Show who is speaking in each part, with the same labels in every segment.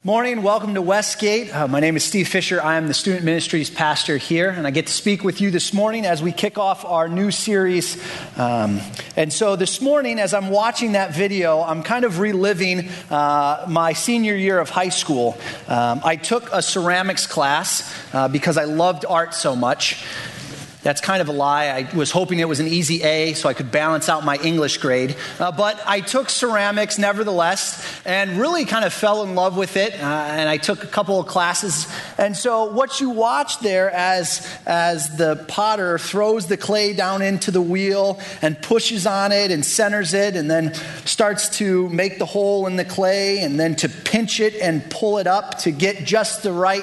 Speaker 1: Morning, welcome to Westgate. My name is Steve Fisher. I am the student ministries pastor here, and I get to speak with you this morning as we kick off our new series. And so this morning, as I'm watching that video, I'm kind of reliving my senior year of high school. I took a ceramics class because I loved art so much. That's kind of a lie. I was hoping it was an easy A so I could balance out my English grade. But I took ceramics nevertheless and really kind of fell in love with it. And I took a couple of classes. And so what you watch there as the potter throws the clay down into the wheel and pushes on it and centers it and then starts to make the hole in the clay and then to pinch it and pull it up to get just the right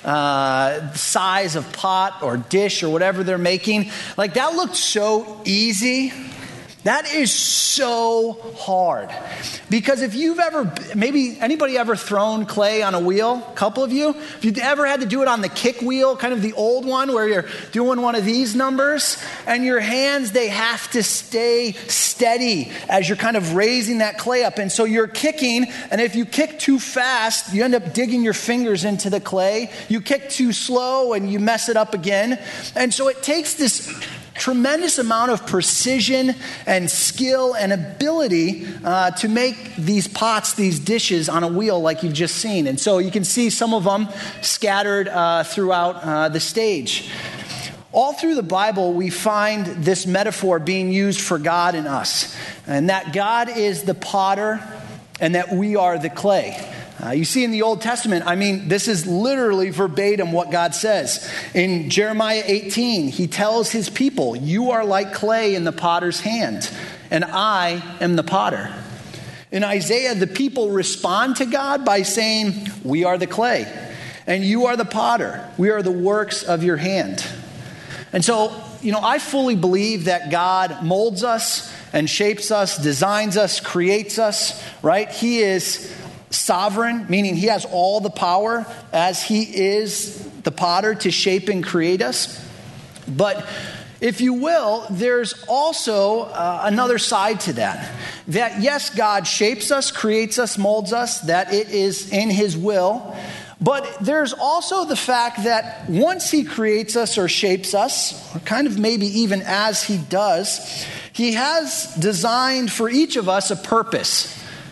Speaker 1: size of pot or dish or whatever they're making. Like, that looked so easy. That is so hard. Because if you've ever, maybe anybody ever thrown clay on a wheel? A couple of you? If you've ever had to do it on the kick wheel, kind of the old one where you're doing one of these numbers, and your hands, they have to stay steady as you're kind of raising that clay up. And so you're kicking, and if you kick too fast, you end up digging your fingers into the clay. You kick too slow, and you mess it up again. And so it takes this tremendous amount of precision and skill and ability to make these pots, these dishes on a wheel like you've just seen. And so you can see some of them scattered throughout the stage. All through the Bible, we find this metaphor being used for God and us, and that God is the potter and that we are the clay. You see in the Old Testament, this is literally verbatim what God says. In Jeremiah 18, he tells his people, "You are like clay in the potter's hand, and I am the potter." In Isaiah, the people respond to God by saying, "We are the clay, and you are the potter. We are the works of your hand." And so, I fully believe that God molds us and shapes us, designs us, creates us, right? He is sovereign, meaning he has all the power as he is the potter to shape and create us. But if you will, there's also another side to that. That yes, God shapes us, creates us, molds us, that it is in his will. But there's also the fact that once he creates us or shapes us, or kind of maybe even as he does, he has designed for each of us a purpose.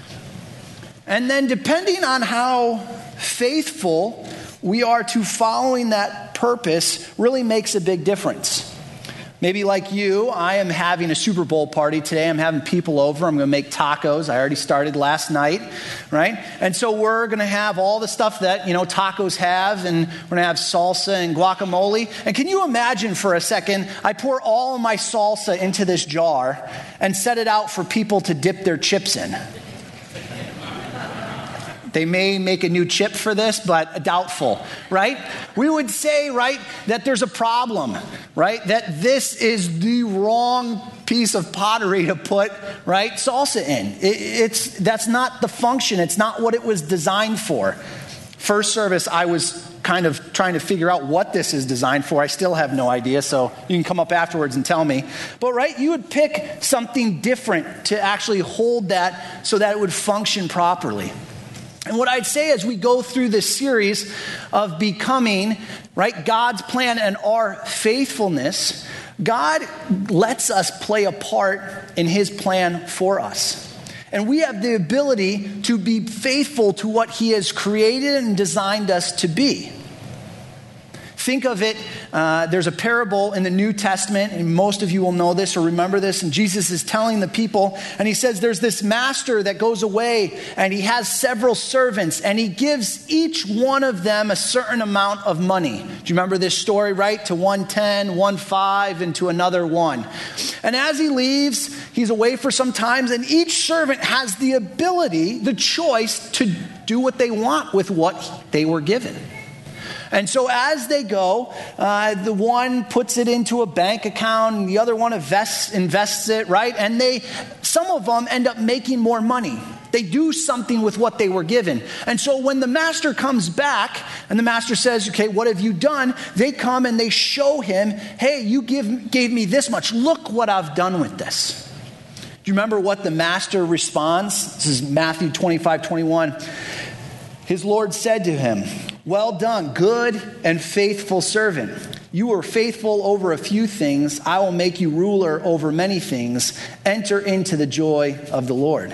Speaker 1: And then depending on how faithful we are to following that purpose really makes a big difference. Maybe like you, I am having a Super Bowl party today. I'm having people over. I'm going to make tacos. I already started last night, right? And so we're going to have all the stuff that, tacos have, and we're going to have salsa and guacamole. And can you imagine for a second, I pour all of my salsa into this jar and set it out for people to dip their chips in. They may make a new chip for this, but doubtful, right? We would say, right, that there's a problem, right? That this is the wrong piece of pottery to put, right, salsa in. That's not the function. It's not what it was designed for. First service, I was kind of trying to figure out what this is designed for. I still have no idea, so you can come up afterwards and tell me. But, right, you would pick something different to actually hold that so that it would function properly. And what I'd say as we go through this series of becoming, right, God's plan and our faithfulness, God lets us play a part in his plan for us. And we have the ability to be faithful to what he has created and designed us to be. Think of it, there's a parable in the New Testament, and most of you will know this or remember this, and Jesus is telling the people, and he says there's this master that goes away, and he has several servants, and he gives each one of them a certain amount of money. Do you remember this story, right? To one 10, one 5, and to another 1. And as he leaves, he's away for some time, and each servant has the ability, the choice, to do what they want with what they were given. And so as they go, the one puts it into a bank account, and the other one invests it, right? And some of them end up making more money. They do something with what they were given. And so when the master comes back, and the master says, okay, what have you done? They come and they show him, hey, you gave me this much. Look what I've done with this. Do you remember what the master responds? This is Matthew 25:21. his Lord said to him, "Well done, good and faithful servant. You were faithful over a few things. I will make you ruler over many things. Enter into the joy of the Lord."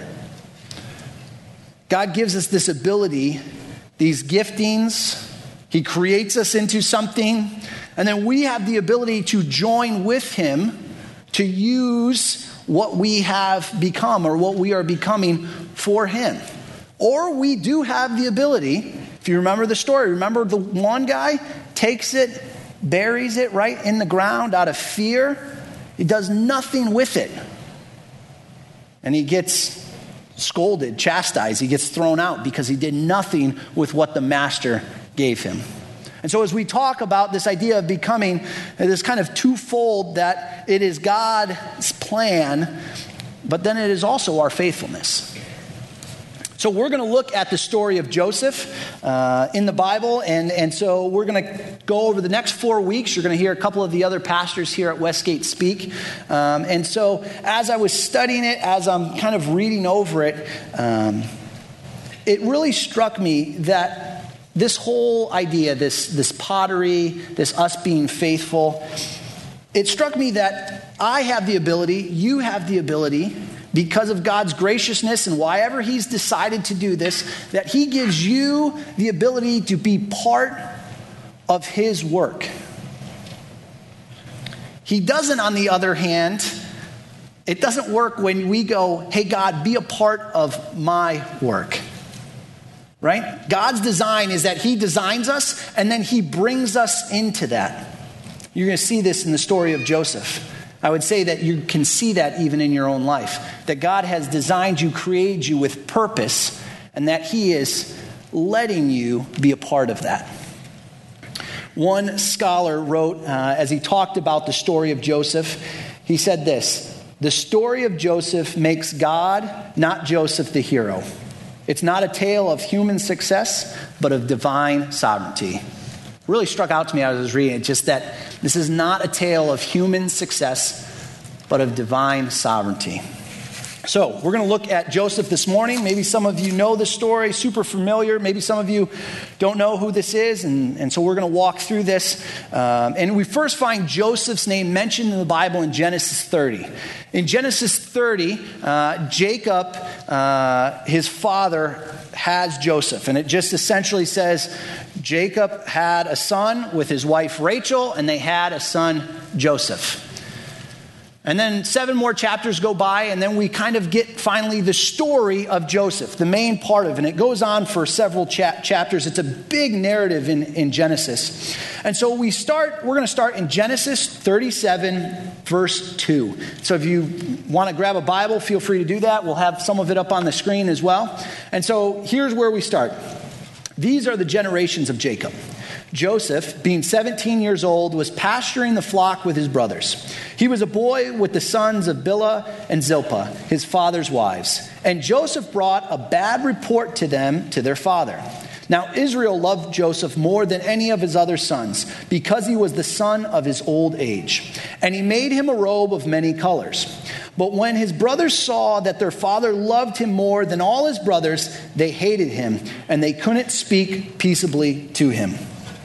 Speaker 1: God gives us this ability, these giftings. He creates us into something, and then we have the ability to join with him to use what we have become or what we are becoming for him. Or we do have the ability, if you remember the story, remember the one guy takes it, buries it right in the ground out of fear. He does nothing with it. And he gets scolded, chastised. He gets thrown out because he did nothing with what the master gave him. And so as we talk about this idea of becoming this kind of twofold, that it is God's plan, but then it is also our faithfulness. So we're going to look at the story of Joseph in the Bible, and so we're going to go over the next 4 weeks. You're going to hear a couple of the other pastors here at Westgate speak. And so as I was studying it, as I'm kind of reading over it, it really struck me that this whole idea, this pottery, this us being faithful, it struck me that I have the ability, you have the ability, because of God's graciousness and why ever he's decided to do this, that he gives you the ability to be part of his work. He doesn't, on the other hand, it doesn't work when we go, "Hey God, be a part of my work." Right? God's design is that he designs us and then he brings us into that. You're going to see this in the story of Joseph. I would say that you can see that even in your own life. That God has designed you, created you with purpose, and that he is letting you be a part of that. One scholar wrote, as he talked about the story of Joseph, he said this: "The story of Joseph makes God, not Joseph, the hero. It's not a tale of human success, but of divine sovereignty." Really struck out to me as I was reading it, just that this is not a tale of human success, but of divine sovereignty. So we're going to look at Joseph this morning. Maybe some of you know the story, super familiar. Maybe some of you don't know who this is. And so we're going to walk through this. And we first find Joseph's name mentioned in the Bible in Genesis 30. In Genesis 30, Jacob, his father, has Joseph. And it just essentially says Jacob had a son with his wife Rachel, and they had a son, Joseph. And then 7 more chapters go by, and then we kind of get finally the story of Joseph, the main part of it. And it goes on for several chapters. It's a big narrative in Genesis. And so we're going to start in Genesis 37, verse 2. So if you want to grab a Bible, feel free to do that. We'll have some of it up on the screen as well. And so here's where we start. These are the generations of Jacob. Joseph, being 17 years old, was pasturing the flock with his brothers. He was a boy with the sons of Bilhah and Zilpah, his father's wives. And Joseph brought a bad report to them, to their father. Now Israel loved Joseph more than any of his other sons, because he was the son of his old age. And he made him a robe of many colors. But when his brothers saw that their father loved him more than all his brothers, they hated him, and they couldn't speak peaceably to him.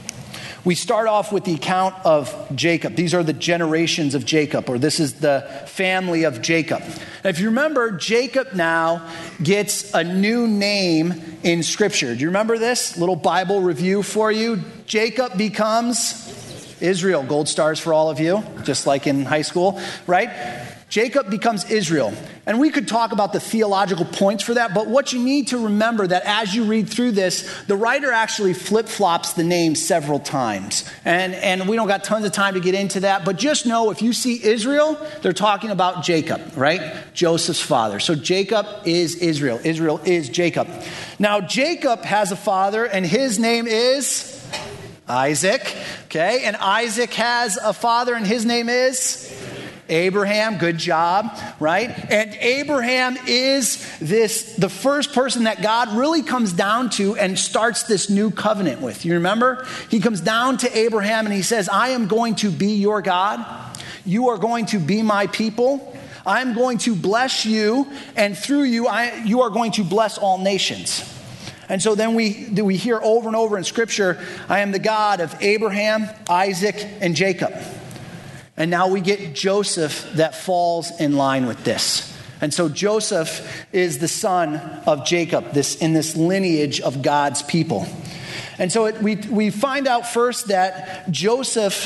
Speaker 1: We start off with the account of Jacob. These are the generations of Jacob, or this is the family of Jacob. And if you remember, Jacob now gets a new name in Scripture. Do you remember this? Little Bible review for you. Jacob becomes Israel. Gold stars for all of you, just like in high school, right? Jacob becomes Israel. And we could talk about the theological points for that, but what you need to remember that as you read through this, the writer actually flip-flops the name several times. And we don't got tons of time to get into that, but just know if you see Israel, they're talking about Jacob, right? Joseph's father. So Jacob is Israel. Israel is Jacob. Now Jacob has a father, and his name is Isaac. Okay, and Isaac has a father, and his name is Abraham. Good job, right? And Abraham is the first person that God really comes down to and starts this new covenant with. You remember? He comes down to Abraham and he says, I am going to be your God. You are going to be my people. I'm going to bless you, and through you, you are going to bless all nations. And so then we hear over and over in Scripture, I am the God of Abraham, Isaac, and Jacob. And now we get Joseph that falls in line with this. And so Joseph is the son of Jacob, in this lineage of God's people. And so we find out first that Joseph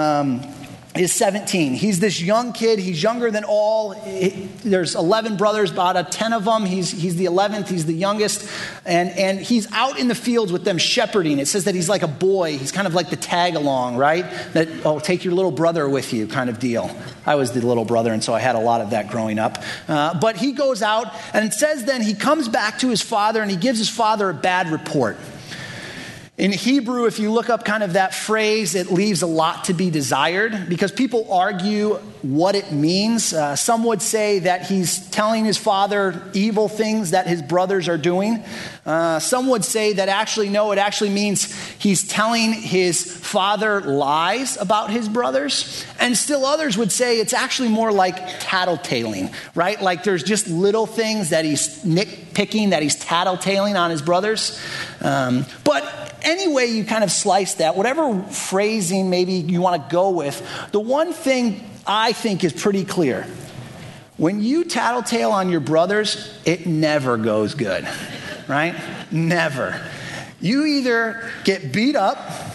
Speaker 1: is 17. He's this young kid. He's younger than all. There's 11 brothers, about 10 of them. He's the 11th. He's the youngest. And he's out in the fields with them shepherding. It says that he's like a boy. He's kind of like the tag along, right? That, take your little brother with you kind of deal. I was the little brother, and so I had a lot of that growing up. But he goes out, and it says then he comes back to his father, and he gives his father a bad report. In Hebrew, if you look up kind of that phrase, it leaves a lot to be desired because people argue what it means. Some would say that he's telling his father evil things that his brothers are doing. Some would say that actually, no, it actually means he's telling his father lies about his brothers. And still others would say it's actually more like tattletaling, right? Like there's just little things that he's nitpicking, that he's tattletaling on his brothers. But anyway you kind of slice that, whatever phrasing maybe you want to go with, the one thing I think is pretty clear. When you tattletale on your brothers, it never goes good, right? Never. You either get beat up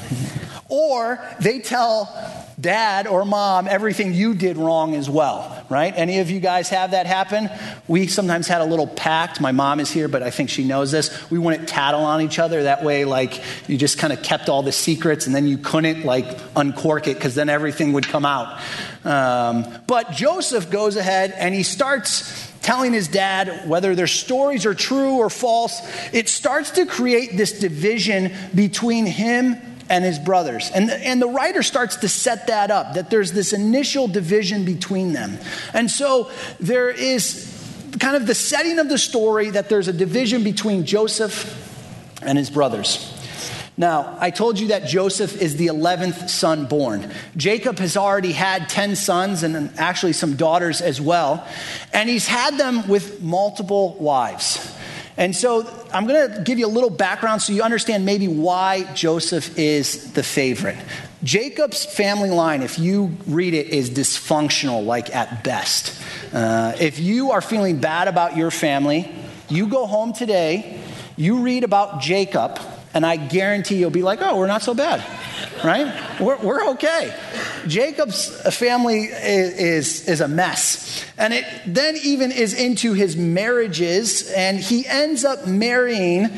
Speaker 1: or they tell dad or mom everything you did wrong as well, right? Any of you guys have that happen? We sometimes had a little pact. My mom is here, but I think she knows this. We wouldn't tattle on each other. That way, like, you just kind of kept all the secrets and then you couldn't, like, uncork it because then everything would come out. But Joseph goes ahead and he starts telling his dad whether their stories are true or false. It starts to create this division between him and his brothers. And the writer starts to set that up, that there's this initial division between them. And so there is kind of the setting of the story that there's a division between Joseph and his brothers. Now, I told you that Joseph is the 11th son born. Jacob has already had 10 sons and actually some daughters as well. And he's had them with multiple wives. And so I'm going to give you a little background so you understand maybe why Joseph is the favorite. Jacob's family line, if you read it, is dysfunctional, like at best. If you are feeling bad about your family, you go home today, you read about Jacob, and I guarantee you'll be like, oh, we're not so bad, right? We're okay. Jacob's family is a mess. And it then even is into his marriages, and he ends up marrying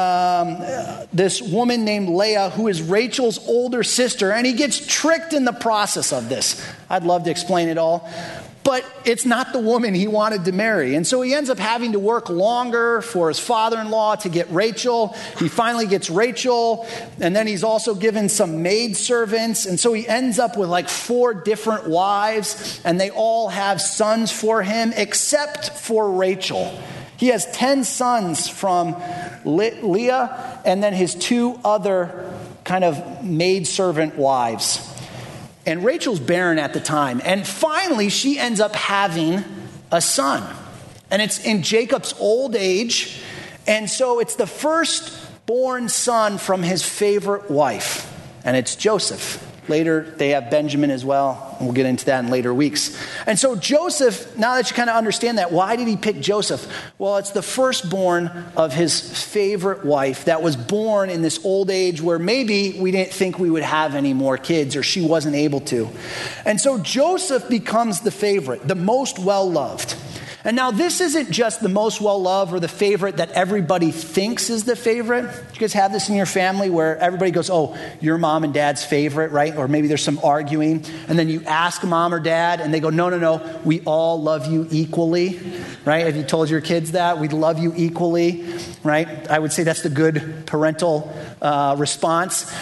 Speaker 1: this woman named Leah, who is Rachel's older sister, and he gets tricked in the process of this. I'd love to explain it all. But it's not the woman he wanted to marry. And so he ends up having to work longer for his father-in-law to get Rachel. He finally gets Rachel, and then he's also given some maidservants. And so he ends up with like 4 different wives, and they all have sons for him, except for Rachel. He has 10 sons from Leah, and then his 2 other kind of maidservant wives. And Rachel's barren at the time. And finally, she ends up having a son. And it's in Jacob's old age. And so it's the firstborn son from his favorite wife. And it's Joseph. Later, they have Benjamin as well. We'll get into that in later weeks. And so Joseph, now that you kind of understand that, why did he pick Joseph? Well, it's the firstborn of his favorite wife that was born in this old age where maybe we didn't think we would have any more kids, or she wasn't able to. And so Joseph becomes the favorite, the most well-loved. And now this isn't just the most well-loved or the favorite that everybody thinks is the favorite. You guys have this in your family where everybody goes, oh, you're mom and dad's favorite, right? Or maybe there's some arguing. And then you ask mom or dad and they go, no, we all love you equally, right? Have you told your kids that? We love you equally, right? I would say that's the good parental response.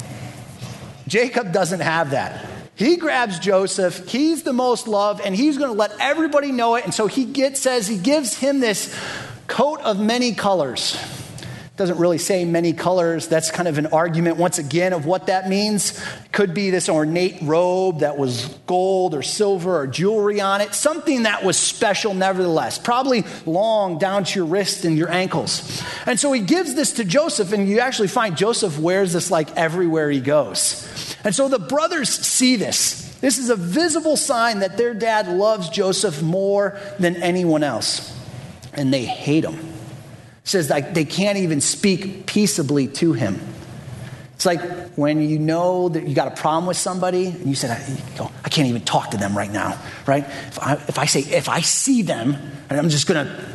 Speaker 1: Jacob doesn't have that. He grabs Joseph, he's the most loved, and he's going to let everybody know it. And so he gives him this coat of many colors doesn't really say many colors. That's kind of an argument, once again, of what that means. Could be this ornate robe that was gold or silver or jewelry on it. Something that was special nevertheless. Probably long down to your wrist and your ankles. And so he gives this to Joseph, and you actually find Joseph wears this like everywhere he goes. And so the brothers see this. This is a visible sign that their dad loves Joseph more than anyone else. And they hate him. It says like they can't even speak peaceably to him. It's like when you know that you got a problem with somebody and you said, I can't even talk to them right now, right? If I see them, and I'm just going to...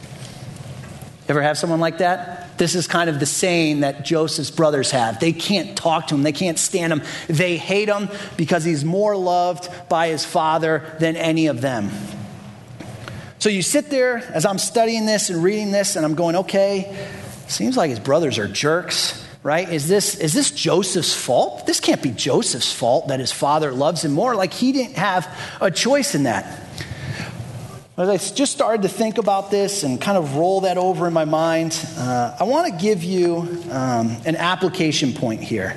Speaker 1: Ever have someone like that? This is kind of the saying that Joseph's brothers have. They can't talk to him. They can't stand him. They hate him because he's more loved by his father than any of them. So you sit there as I'm studying this and reading this, and I'm going, okay, seems like his brothers are jerks, right? Is this Joseph's fault? This can't be Joseph's fault that his father loves him more. Like he didn't have a choice in that. As I just started to think about this and kind of roll that over in my mind, I want to give you an application point here.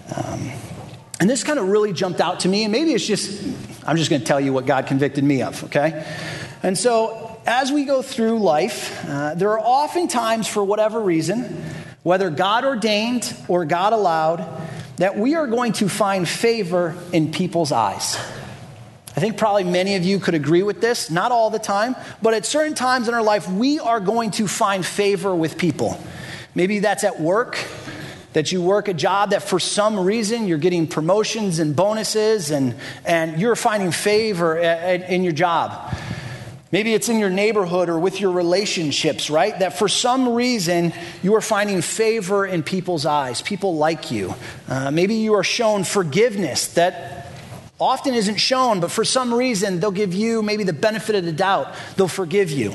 Speaker 1: And this kind of really jumped out to me, and maybe it's just, I'm just going to tell you what God convicted me of, okay? And so as we go through life, there are often times, for whatever reason, whether God ordained or God allowed, that we are going to find favor in people's eyes. I think probably many of you could agree with this, not all the time, but at certain times in our life, we are going to find favor with people. Maybe that's at work, that you work a job that for some reason you're getting promotions and bonuses and you're finding favor in your job. Maybe it's in your neighborhood or with your relationships, right? That for some reason you are finding favor in people's eyes. People like you. Maybe you are shown forgiveness that often isn't shown, but for some reason they'll give you maybe the benefit of the doubt. They'll forgive you.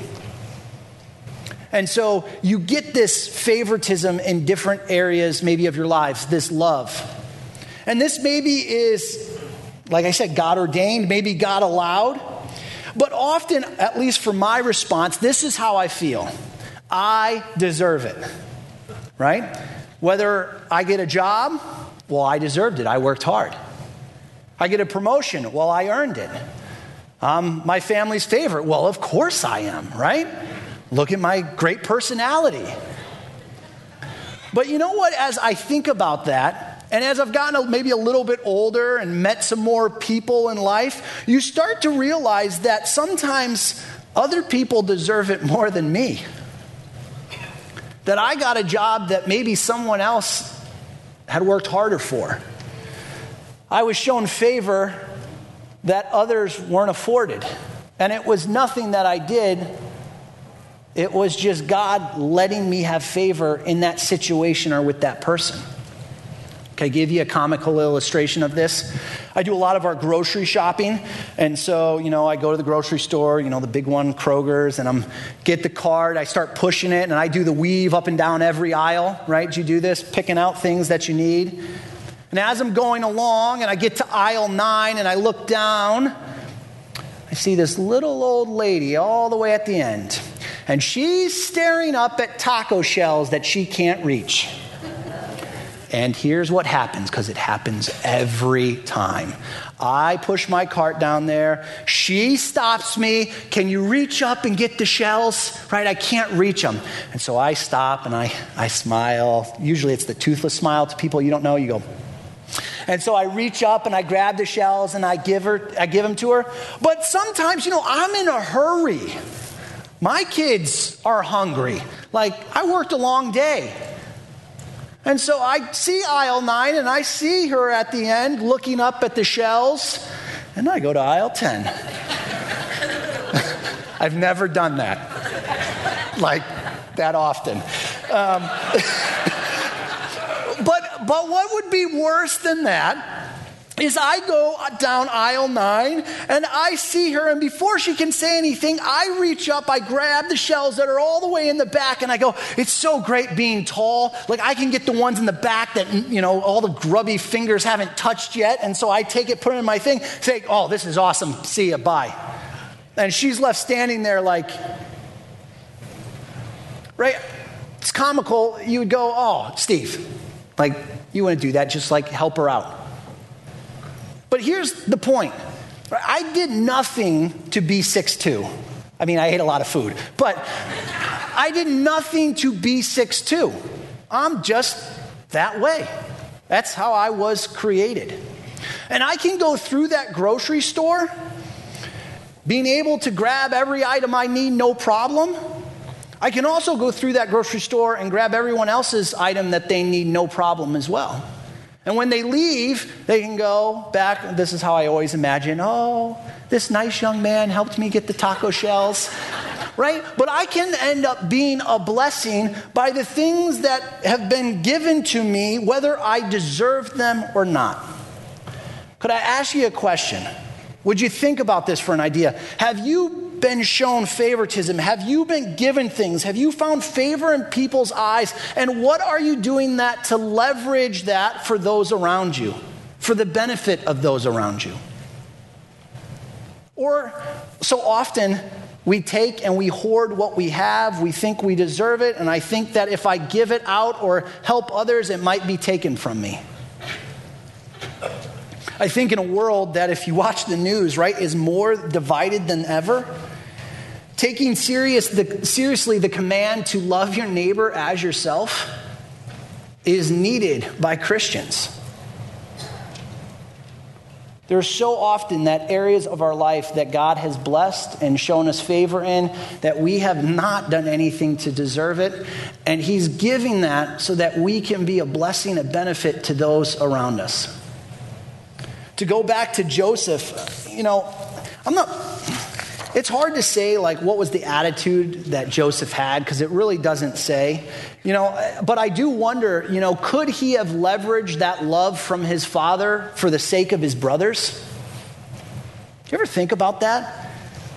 Speaker 1: And so you get this favoritism in different areas maybe of your lives, this love. And this maybe is, like I said, God ordained, maybe God allowed. But often, at least for my response, this is how I feel. I deserve it, right? Whether I get a job, well, I deserved it. I worked hard. I get a promotion, well, I earned it. My family's favorite, well, of course I am, right? Look at my great personality. But you know what, as I think about that, and as I've gotten maybe a little bit older and met some more people in life, you start to realize that sometimes other people deserve it more than me. That I got a job that maybe someone else had worked harder for. I was shown favor that others weren't afforded. And it was nothing that I did. It was just God letting me have favor in that situation or with that person. Can I give you a comical illustration of this? I do a lot of our grocery shopping. And so, I go to the grocery store, the big one, Kroger's, and get the cart. I start pushing it, and I do the weave up and down every aisle, right? Do you do this? Picking out things that you need. And as I'm going along and I get to aisle 9 and I look down, I see this little old lady all the way at the end. And she's staring up at taco shells that she can't reach. And here's what happens, because it happens every time. I push my cart down there. She stops me. Can you reach up and get the shells? Right? I can't reach them. And so I stop and I smile. Usually it's the toothless smile to people you don't know. You go... And so I reach up and I grab the shells and I give them to her. But sometimes, I'm in a hurry. My kids are hungry. Like, I worked a long day. And so I see aisle 9 and I see her at the end looking up at the shells. And I go to aisle 10. I've never done that. Like, that often. But what would be worse than that is I go down aisle 9 and I see her, and before she can say anything, I reach up, I grab the shells that are all the way in the back, and I go, it's so great being tall. Like, I can get the ones in the back that, all the grubby fingers haven't touched yet. And so I take it, put it in my thing, say, oh, this is awesome. See ya, bye. And she's left standing there like, right? It's comical. You would go, oh, Steve, like, you wouldn't do that, just like help her out. But here's the point. I did nothing to be 6'2". I mean, I ate a lot of food, but I did nothing to be 6'2". I'm just that way. That's how I was created. And I can go through that grocery store, being able to grab every item I need, no problem. I can also go through that grocery store and grab everyone else's item that they need, no problem as well. And when they leave, they can go back. This is how I always imagine, oh, this nice young man helped me get the taco shells, right? But I can end up being a blessing by the things that have been given to me, whether I deserve them or not. Could I ask you a question? Would you think about this for an idea? Have you been shown favoritism? Have you been given things? Have you found favor in people's eyes? And what are you doing that to leverage that for those around you, for the benefit of those around you? Or so often we take and we hoard what we have. We think we deserve it. And I think that if I give it out or help others, it might be taken from me. I think in a world that, if you watch the news, right, is more divided than ever, taking seriously the command to love your neighbor as yourself is needed by Christians. There's so often that areas of our life that God has blessed and shown us favor in that we have not done anything to deserve it. And He's giving that so that we can be a blessing, a benefit to those around us. To go back to Joseph, it's hard to say like what was the attitude that Joseph had, because it really doesn't say, but I do wonder, could he have leveraged that love from his father for the sake of his brothers? Do you ever think about that?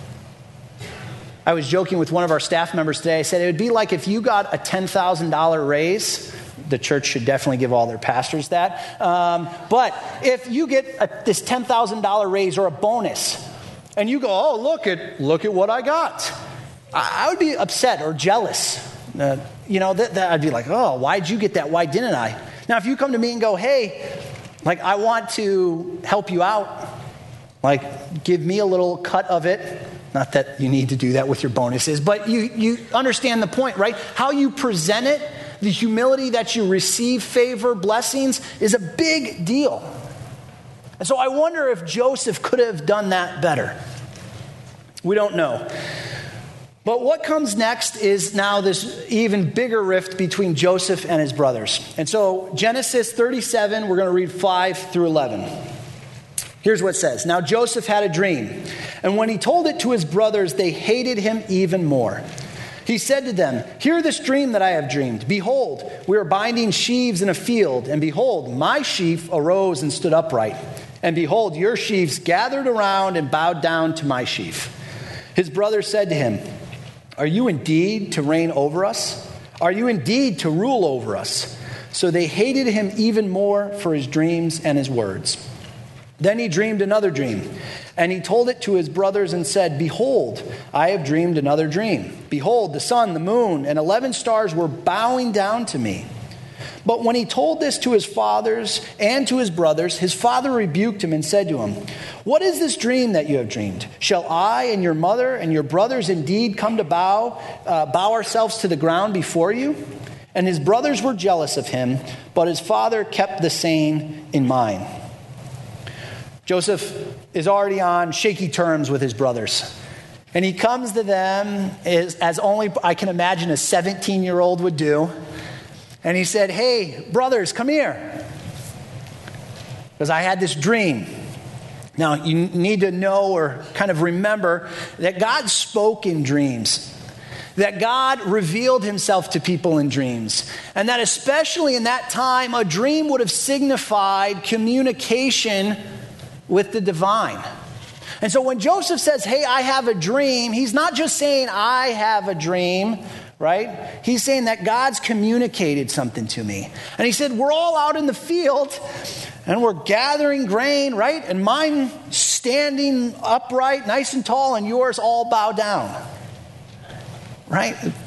Speaker 1: I was joking with one of our staff members today. I said it would be like if you got a $10,000 raise. The church should definitely give all their pastors that. But if you get this $10,000 raise or a bonus, and you go, oh, look at what I got, I would be upset or jealous. I'd be like, oh, why'd you get that? Why didn't I? Now, if you come to me and go, hey, like, I want to help you out, like, give me a little cut of it. Not that you need to do that with your bonuses, but you understand the point, right? How you present it, the humility that you receive favor, blessings, is a big deal. And so I wonder if Joseph could have done that better. We don't know. But what comes next is now this even bigger rift between Joseph and his brothers. And so Genesis 37, we're going to read 5 through 11. Here's what it says. Now Joseph had a dream, and when he told it to his brothers, they hated him even more. He said to them, hear this dream that I have dreamed. Behold, we are binding sheaves in a field, and behold, my sheaf arose and stood upright. And behold, your sheaves gathered around and bowed down to my sheaf. His brothers said to him, are you indeed to reign over us? Are you indeed to rule over us? So they hated him even more for his dreams and his words. Then he dreamed another dream, and he told it to his brothers and said, behold, I have dreamed another dream. Behold, the sun, the moon, and 11 stars were bowing down to me. But when he told this to his fathers and to his brothers, his father rebuked him and said to him, what is this dream that you have dreamed? Shall I and your mother and your brothers indeed come to bow ourselves to the ground before you? And his brothers were jealous of him, but his father kept the saying in mind. Joseph is already on shaky terms with his brothers. And he comes to them as only I can imagine a 17-year-old would do. And he said, hey, brothers, come here, because I had this dream. Now, you need to know or kind of remember that God spoke in dreams, that God revealed himself to people in dreams, and that especially in that time, a dream would have signified communication with the divine. And so when Joseph says, hey, I have a dream, he's not just saying I have a dream, right? He's saying that God's communicated something to me. And he said, we're all out in the field and we're gathering grain, right? And mine standing upright, nice and tall, and yours all bow down, right?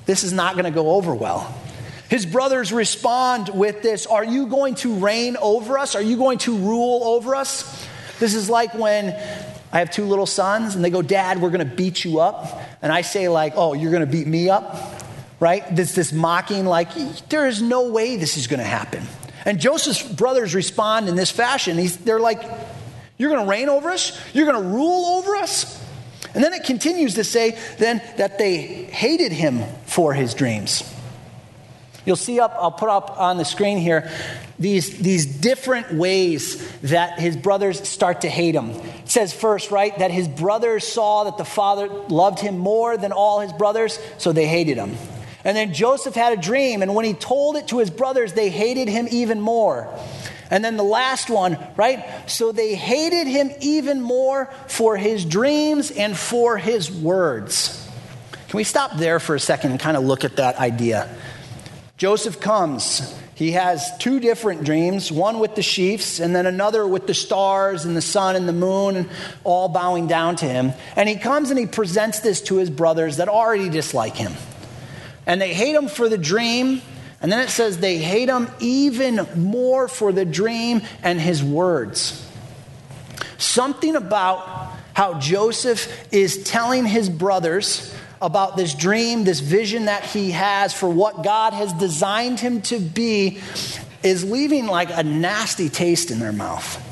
Speaker 1: this is not going to go over well. His brothers respond with this, are you going to reign over us? Are you going to rule over us? This is like when I have 2 little sons and they go, Dad, we're going to beat you up. And I say like, oh, you're going to beat me up? Right? This mocking, like, there is no way this is going to happen. And Joseph's brothers respond in this fashion. They're like, you're going to reign over us? You're going to rule over us? And then it continues to say then that they hated him for his dreams. You'll see I'll put up on the screen here, these different ways that his brothers start to hate him. It says first, right, that his brothers saw that the father loved him more than all his brothers, so they hated him. And then Joseph had a dream, and when he told it to his brothers, they hated him even more. And then the last one, right? So they hated him even more for his dreams and for his words. Can we stop there for a second and kind of look at that idea? Joseph comes. He has 2 different dreams, one with the sheaves and then another with the stars and the sun and the moon all bowing down to him. And he comes and he presents this to his brothers that already dislike him. And they hate him for the dream. And then it says they hate him even more for the dream and his words. Something about how Joseph is telling his brothers about this dream, this vision that he has for what God has designed him to be, is leaving like a nasty taste in their mouth.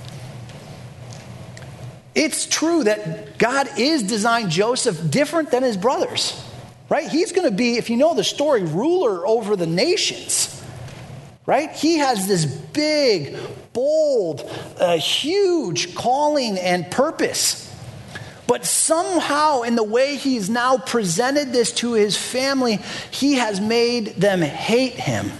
Speaker 1: It's true that God is designed Joseph different than his brothers. Right? He's going to be, if you know the story, ruler over the nations. Right? He has this big, bold, huge calling and purpose. But somehow in the way he's now presented this to his family, he has made them hate him.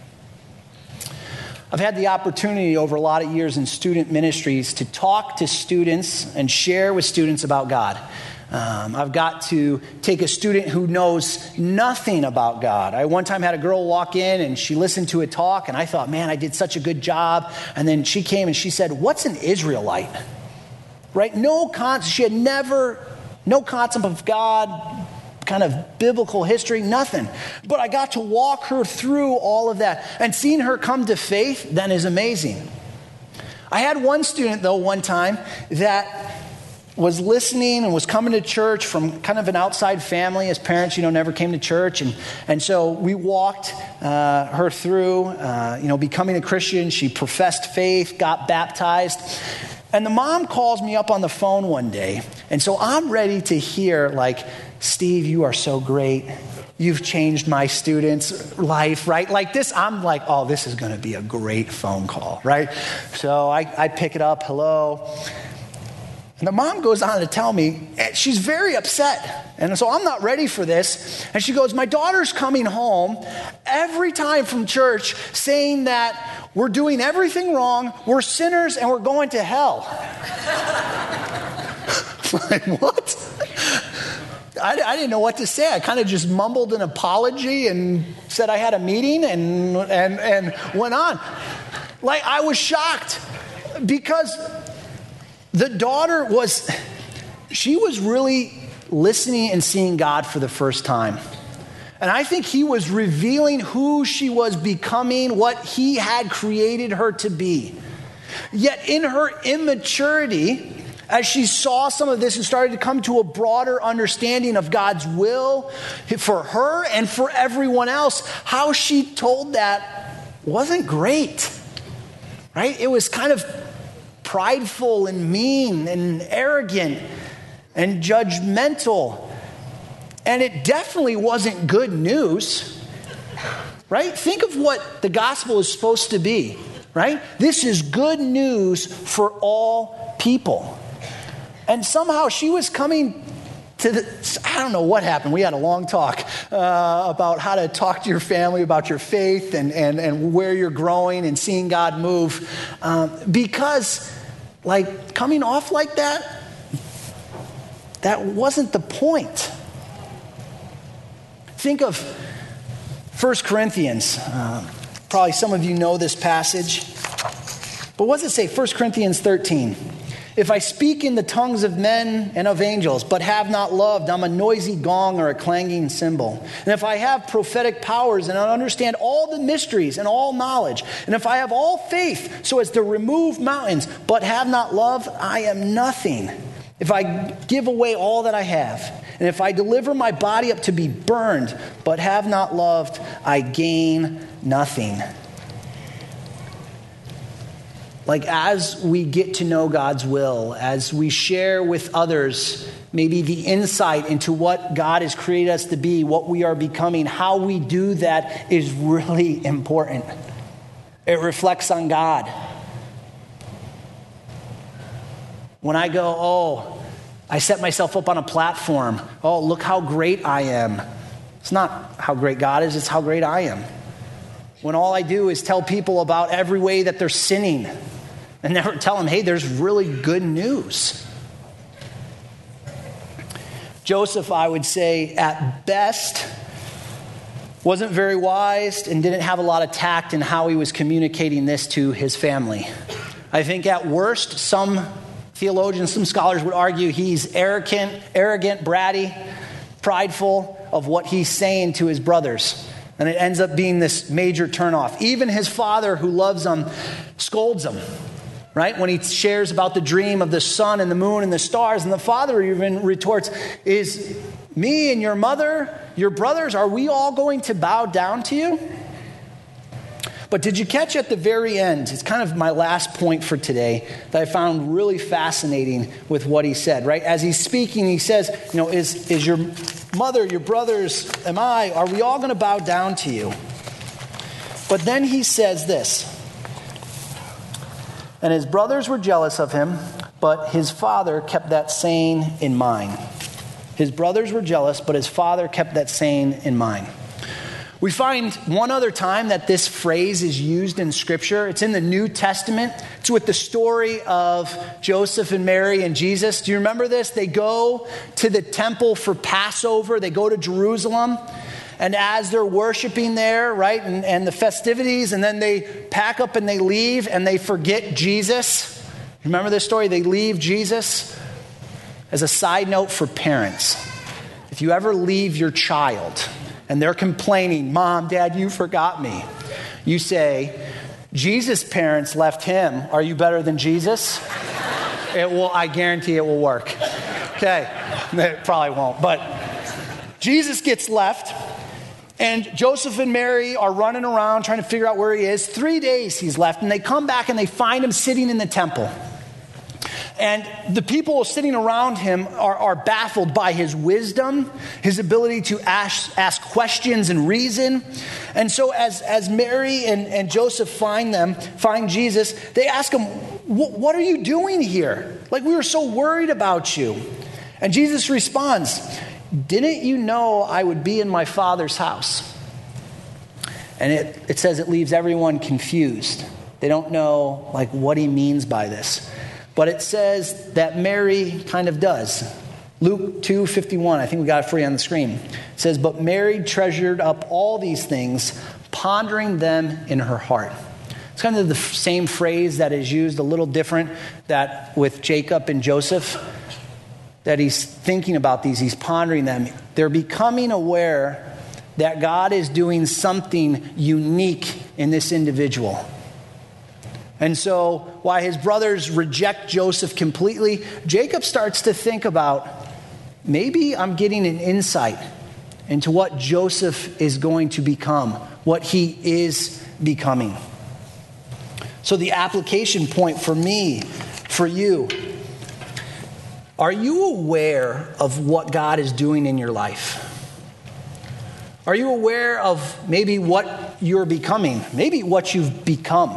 Speaker 1: I've had the opportunity over a lot of years in student ministries to talk to students and share with students about God. I've got to take a student who knows nothing about God. I one time had a girl walk in and she listened to a talk and I thought, man, I did such a good job. And then she came and she said, what's an Israelite? Right? She had no concept of God, kind of biblical history, nothing. But I got to walk her through all of that. And seeing her come to faith then is amazing. I had one student, though, one time that was listening and was coming to church from kind of an outside family. His parents, never came to church. And so we walked her through, becoming a Christian. She professed faith, got baptized. And the mom calls me up on the phone one day. And so I'm ready to hear, like, Steve, you are so great. You've changed my student's life, right? Like this, I'm like, oh, this is going to be a great phone call, right? So I pick it up, hello. And the mom goes on to tell me, she's very upset. And so I'm not ready for this. And she goes, my daughter's coming home every time from church saying that we're doing everything wrong, we're sinners, and we're going to hell. Like, what? I didn't know what to say. I kind of just mumbled an apology and said I had a meeting and went on. Like, I was shocked because the daughter was really listening and seeing God for the first time. And I think he was revealing who she was becoming, what he had created her to be. Yet in her immaturity, as she saw some of this and started to come to a broader understanding of God's will for her and for everyone else, how she told that wasn't great, right? It was kind of prideful and mean and arrogant and judgmental. And it definitely wasn't good news, right? Think of what the gospel is supposed to be, right? This is good news for all people. And somehow she was coming to I don't know what happened. We had a long talk about how to talk to your family about your faith and where you're growing and seeing God move. Because like coming off like that wasn't the point. Think of 1 Corinthians. Probably some of you know this passage. But what does it say? 1 Corinthians 13. If I speak in the tongues of men and of angels, but have not loved, I'm a noisy gong or a clanging cymbal. And if I have prophetic powers and I understand all the mysteries and all knowledge, and if I have all faith so as to remove mountains, but have not love, I am nothing. If I give away all that I have, and if I deliver my body up to be burned, but have not loved, I gain nothing. Like, as we get to know God's will, as we share with others maybe the insight into what God has created us to be, what we are becoming, how we do that is really important. It reflects on God. When I go, I set myself up on a platform. Oh, look how great I am. It's not how great God is, it's how great I am. When all I do is tell people about every way that they're sinning and never tell them, hey, there's really good news. Joseph, I would say, at best, wasn't very wise and didn't have a lot of tact in how he was communicating this to his family. I think at worst, some theologians, some scholars would argue he's arrogant, bratty, prideful of what he's saying to his brothers. And it ends up being this major turnoff. Even his father, who loves him, scolds him, right? When he shares about the dream of the sun and the moon and the stars. And the father even retorts, is me and your mother, your brothers, are we all going to bow down to you? But did you catch at the very end? It's kind of my last point for today that I found really fascinating with what he said, right? As he's speaking, he says, is your mother, your brothers, are we all going to bow down to you? But then he says this, and his brothers were jealous of him, but his father kept that saying in mind. His brothers were jealous, but his father kept that saying in mind. We find one other time that this phrase is used in Scripture. It's in the New Testament. It's with the story of Joseph and Mary and Jesus. Do you remember this? They go to the temple for Passover. They go to Jerusalem. And as they're worshiping there, right, and the festivities, and then they pack up and they leave and they forget Jesus. Remember this story? They leave Jesus. As a side note for parents, if you ever leave your child and they're complaining, Mom, Dad, you forgot me, you say, Jesus' parents left him. Are you better than Jesus? I guarantee it will work. Okay. It probably won't. But Jesus gets left, and Joseph and Mary are running around trying to figure out where he is. 3 days he's left, and they come back and they find him sitting in the temple. And the people sitting around him are baffled by his wisdom, his ability to ask questions and reason. And so as Mary and Joseph find Jesus, they ask him, what are you doing here? Like, we were so worried about you. And Jesus responds, didn't you know I would be in my Father's house? And it says it leaves everyone confused. They don't know what he means by this. But it says that Mary kind of does. Luke 2:51, I think we got it for you on the screen. It says, but Mary treasured up all these things, pondering them in her heart. It's kind of the same phrase that is used a little different that with Jacob and Joseph, that he's thinking about these, he's pondering them. They're becoming aware that God is doing something unique in this individual. And so, while his brothers reject Joseph completely, Jacob starts to think about, maybe I'm getting an insight into what Joseph is going to become, what he is becoming. So the application point for me, for you, are you aware of what God is doing in your life? Are you aware of maybe what you're becoming, maybe what you've become?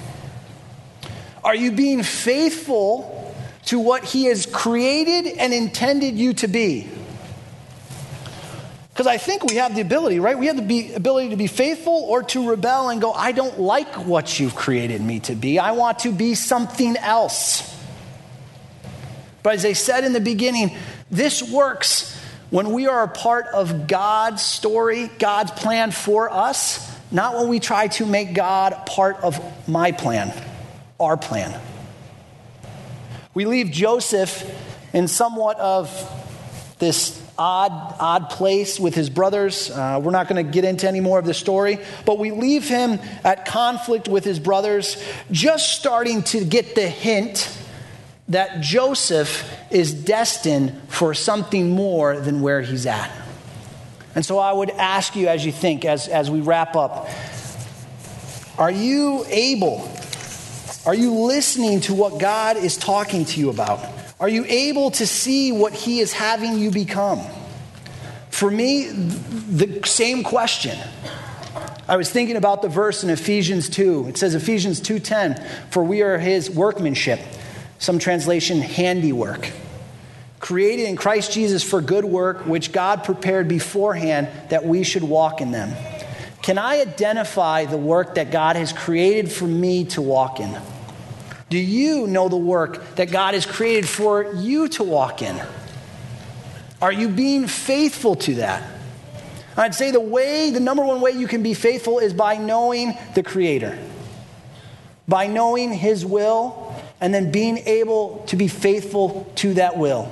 Speaker 1: Are you being faithful to what he has created and intended you to be? Because I think we have the ability, right? We have the ability to be faithful or to rebel and go, I don't like what you've created me to be. I want to be something else. But as I said in the beginning, this works when we are a part of God's story, God's plan for us, not when we try to make God part of my plan. Our plan. We leave Joseph in somewhat of this odd place with his brothers. We're not going to get into any more of the story, but we leave him at conflict with his brothers, just starting to get the hint that Joseph is destined for something more than where he's at. And so I would ask you, as you think, as we wrap up, are you listening to what God is talking to you about? Are you able to see what he is having you become? For me, the same question. I was thinking about the verse in Ephesians 2. It says Ephesians 2:10, for we are his workmanship. Some translation, handiwork. Created in Christ Jesus for good work, which God prepared beforehand that we should walk in them. Can I identify the work that God has created for me to walk in? Do you know the work that God has created for you to walk in? Are you being faithful to that? I'd say the number one way you can be faithful is by knowing the Creator, by knowing his will, and then being able to be faithful to that will.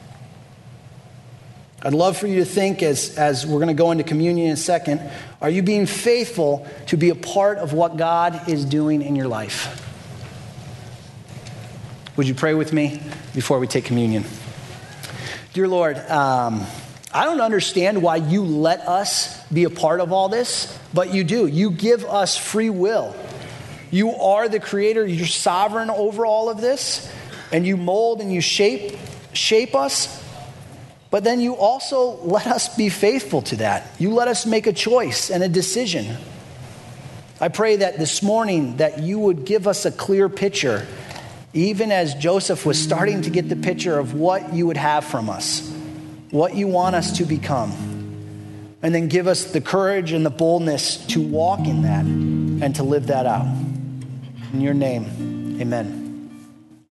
Speaker 1: I'd love for you to think, as we're going to go into communion in a second, are you being faithful to be a part of what God is doing in your life? Would you pray with me before we take communion? Dear Lord, I don't understand why you let us be a part of all this, but you do. You give us free will. You are the creator. You're sovereign over all of this, and you mold and you shape us. But then you also let us be faithful to that. You let us make a choice and a decision. I pray that this morning that you would give us a clear picture, even as Joseph was starting to get the picture of what you would have from us, what you want us to become. And then give us the courage and the boldness to walk in that and to live that out. In your name, amen.